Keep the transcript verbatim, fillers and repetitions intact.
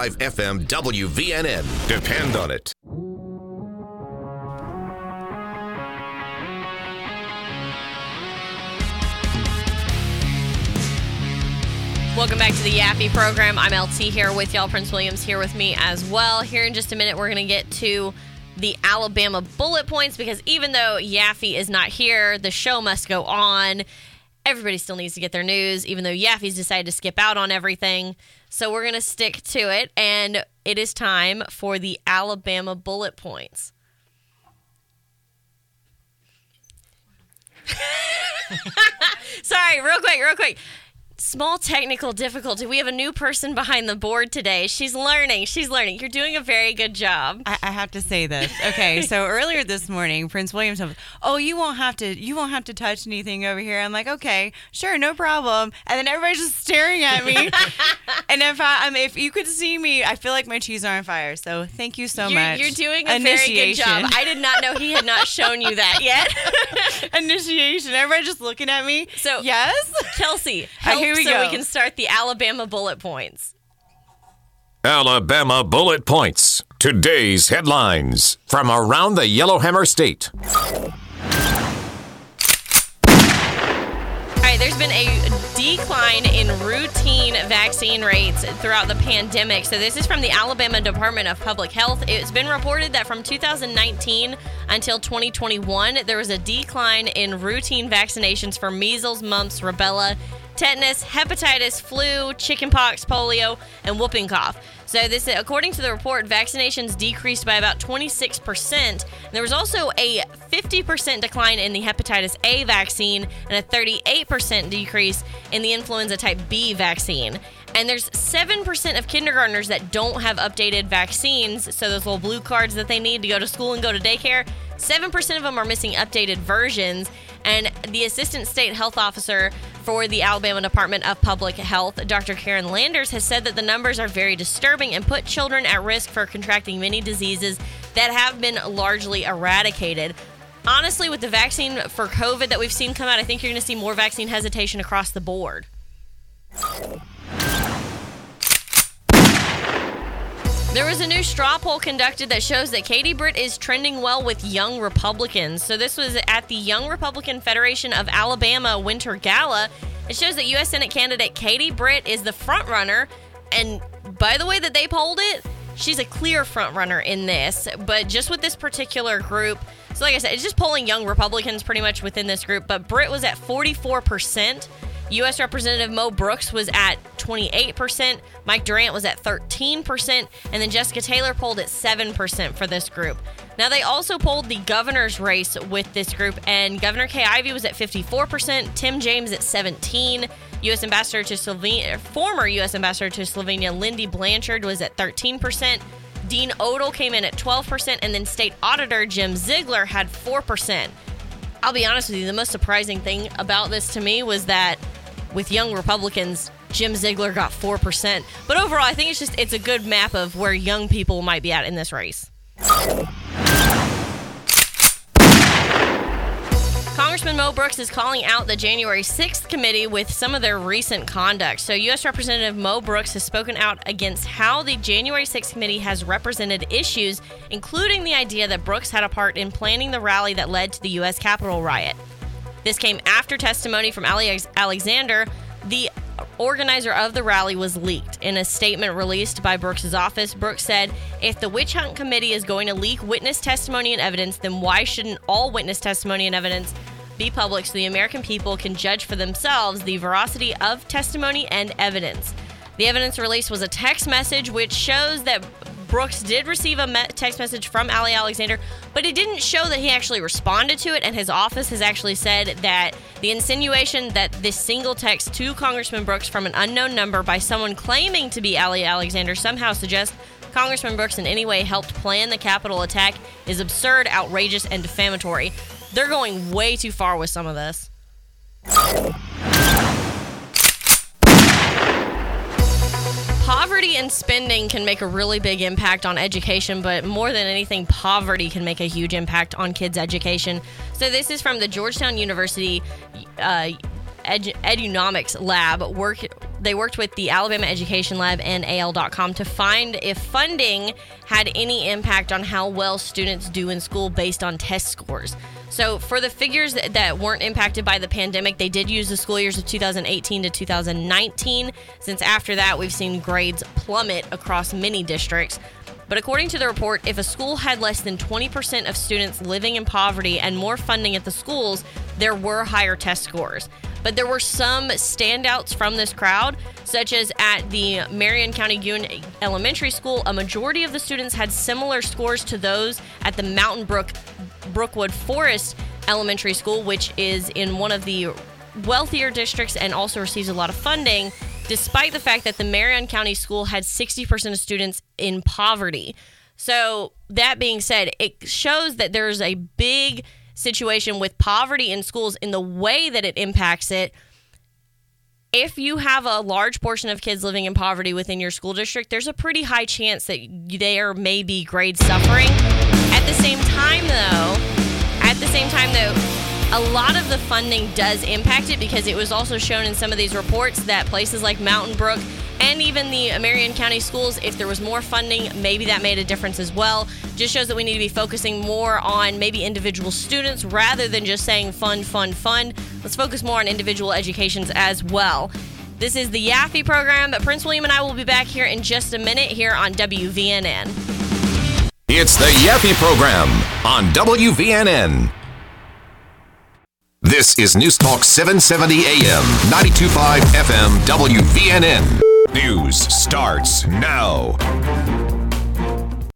five F M W V N N. Depend on it. Welcome back to the Yaffe program. I'm L T here with y'all. Prince Williams here with me as well. Here in just a minute, we're going to get to the Alabama bullet points because even though Yaffe is not here, the show must go on. Everybody still needs to get their news, even though Yaffe's decided to skip out on everything. So we're going to stick to it, and it is time for the Alabama bullet points. Sorry, real quick, real quick. Small technical difficulty. We have a new person behind the board today. She's learning. She's learning. You're doing a very good job. I, I have to say this. Okay, so earlier this morning, Prince Williams said, "Oh, you won't have to. You won't have to touch anything over here." I'm like, "Okay, sure, no problem." And then everybody's just staring at me. And if I, um, if you could see me, I feel like my cheese are on fire. So thank you so you're, much. You're doing a very good job. I did not know he had not shown you that yet. Initiation. Everybody just looking at me. So yes, Kelsey, help here we so go. we can start the Alabama bullet points. Alabama bullet points. Today's headlines from around the Yellowhammer State. All right, there's been a decline in routine vaccine rates throughout the pandemic. So this is from the Alabama Department of Public Health. It's been reported that from two thousand nineteen until twenty twenty-one, there was a decline in routine vaccinations for measles, mumps, rubella, tetanus, hepatitis, flu, chickenpox, polio, and whooping cough. So this, according to the report, vaccinations decreased by about twenty-six percent. And there was also a fifty percent decline in the hepatitis A vaccine and a thirty-eight percent decrease in the influenza type B vaccine. And there's seven percent of kindergartners that don't have updated vaccines, so those little blue cards that they need to go to school and go to daycare, seven percent of them are missing updated versions. And the Assistant State Health Officer for the Alabama Department of Public Health, Doctor Karen Landers, has said that the numbers are very disturbing and put children at risk for contracting many diseases that have been largely eradicated. Honestly, with the vaccine for COVID that we've seen come out, I think you're going to see more vaccine hesitation across the board. There was a new straw poll conducted that shows that Katie Britt is trending well with young Republicans. So this was at the Young Republican Federation of Alabama Winter Gala. It shows that U S Senate candidate Katie Britt is the frontrunner. And by the way that they polled it, she's a clear frontrunner in this. But just with this particular group, so like I said, it's just polling young Republicans pretty much within this group. But Britt was at forty-four percent. U S Representative Mo Brooks was at twenty-eight percent, Mike Durant was at thirteen percent, and then Jessica Taylor polled at seven percent for this group. Now, they also polled the governor's race with this group, and Governor Kay Ivey was at fifty-four percent, Tim James at seventeen percent, U S Ambassador to Slovenia, former U S Ambassador to Slovenia, Lindy Blanchard was at thirteen percent, Dean Odle came in at twelve percent, and then State Auditor Jim Ziegler had four percent. I'll be honest with you, the most surprising thing about this to me was that with young Republicans, Jim Ziegler got four percent. But overall, I think it's just it's a good map of where young people might be at in this race. Congressman Mo Brooks is calling out the January sixth committee with some of their recent conduct. So U S Representative Mo Brooks has spoken out against how the January sixth committee has represented issues, including the idea that Brooks had a part in planning the rally that led to the U S Capitol riot. This came after testimony from Alex Alexander, the organizer of the rally, was leaked. In a statement released by Brooks' office, Brooks said, "If the witch hunt committee is going to leak witness testimony and evidence, then why shouldn't all witness testimony and evidence be public so the American people can judge for themselves the veracity of testimony and evidence?" The evidence released was a text message which shows that Brooks did receive a me- text message from Ali Alexander, but it didn't show that he actually responded to it, and his office has actually said that the insinuation that this single text to Congressman Brooks from an unknown number by someone claiming to be Ali Alexander somehow suggests Congressman Brooks in any way helped plan the Capitol attack is absurd, outrageous, and defamatory. They're going way too far with some of this. Poverty and spending can make a really big impact on education, but more than anything, poverty can make a huge impact on kids' education. So this is from the Georgetown University uh, Edu- Edunomics Lab. Work, they worked with the Alabama Education Lab and A L dot com to find if funding had any impact on how well students do in school based on test scores. So for the figures that, that weren't impacted by the pandemic, they did use the school years of two thousand eighteen to two thousand nineteen. Since after that, we've seen grades plummet across many districts. But according to the report, if a school had less than twenty percent of students living in poverty and more funding at the schools, there were higher test scores. But there were some standouts from this crowd, such as at the Marion County Union Elementary School, a majority of the students had similar scores to those at the Mountain Brook Brookwood Forest Elementary School, which is in one of the wealthier districts and also receives a lot of funding, despite the fact that the Marion County School had sixty percent of students in poverty. So that being said, it shows that there's a big situation with poverty in schools in the way that it impacts it. If you have a large portion of kids living in poverty within your school district, there's a pretty high chance that there may be grade suffering. At the same time, though, at the same time, though, a lot of the funding does impact it, because it was also shown in some of these reports that places like Mountain Brook and even the Marion County schools, if there was more funding, maybe that made a difference as well. Just shows that we need to be focusing more on maybe individual students rather than just saying fund, fund, fund. Let's focus more on individual educations as well. This is the Yaffe program, but Prince William and I will be back here in just a minute here on W V N N. It's the Yaffe program on W V N N. This is News Talk seven seventy A M, ninety-two point five F M, W V N N. News starts now.